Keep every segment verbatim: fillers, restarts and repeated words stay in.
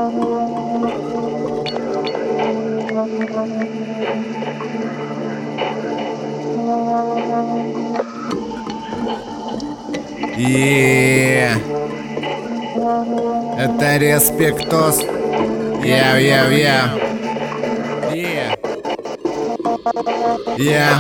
Yeah. Это респектос. Яу, яу, яу. Yeah. Yeah.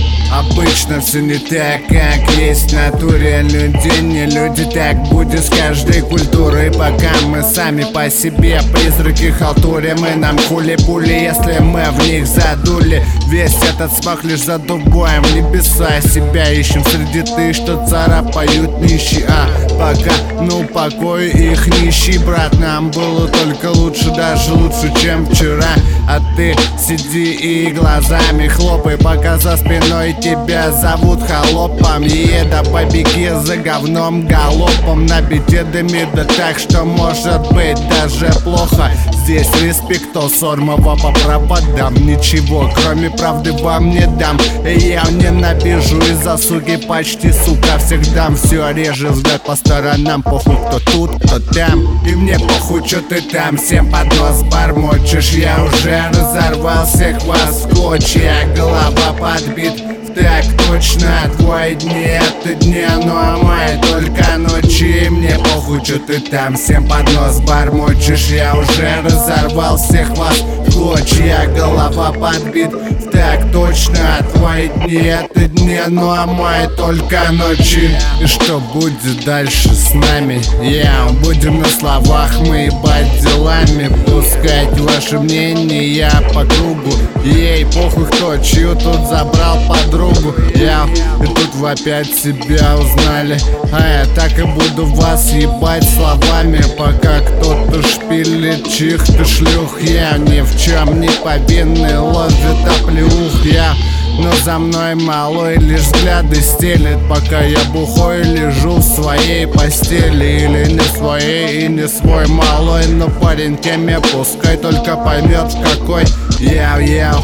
Обычно все не так, как есть в натуре. Люди не люди, так будет с каждой культурой. Пока мы сами по себе призраки халтури, мы нам хули-пули, если мы в них задули. Весь этот смах лишь задубаем в небеса. Себя ищем среди ты, что царапают нищие. А пока, ну покой их нищий, брат. Нам было только лучше, даже лучше, чем вчера. А ты сиди и глазами хлопай, пока за спиной тебя зовут холопом. Еда, побеги за говном галопом. На беседами, да так, что может быть даже плохо. Здесь респектос, Ормова по проводам. Ничего, кроме правды, вам не дам. Я ненавижу из-за суки почти, сука, всех дам. Все реже взгляд по сторонам, похуй кто тут, кто там. И мне похуй, что ты там всем под нос бормочешь. Я уже разорвал всех вас в клочья. Голова подбит, так точно, твои дни это дни, ну а мои только ночи. Мне похуй, что ты там всем под нос бормочешь. Я уже разорвал всех вас в клочья. Голова подбит, так точно, твои дни это дни, ну а мои только ночи. И что будет дальше с нами? Я yeah, будем на словах, мы ебать делами пускать ваши мнения по кругу. Ей похуй, кто чью тут забрал подругу. Я yeah. И тут вы опять себя узнали, а я так и буду вас ебать словами, пока кто-то шпилит чьих-то шлюх. Я ни в чем не повинный, ловит оплеух. Я но за мной малой лишь взгляды стелит, пока я бухой лежу в своей постели. Или не своей и не свой малой, но парень теме пускай только поймет в какой. Яу-яу,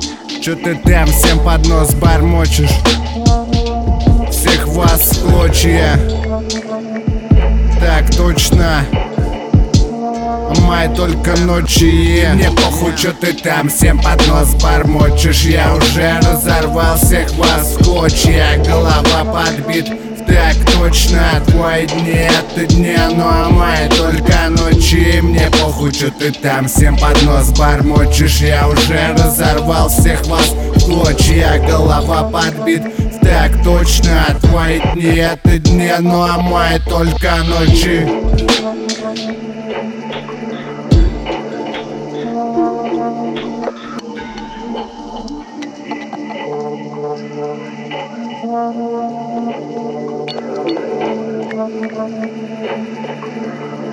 чё ты там всем под нос бормочешь? Всех вас в клочья. Так точно, май только ночи. И мне похуй, что ты там всем под нос бормочешь. Я уже разорвал всех вас в клочья. Голова подбит, так точно, твои дни это дни, ну а мои только ночи. Мне похуй, что ты там всем под нос бормочешь. Я уже разорвал всех вас в клочья. Голова подбит, так точно, твои дни это дни, ну а мои только ночи. Thank you.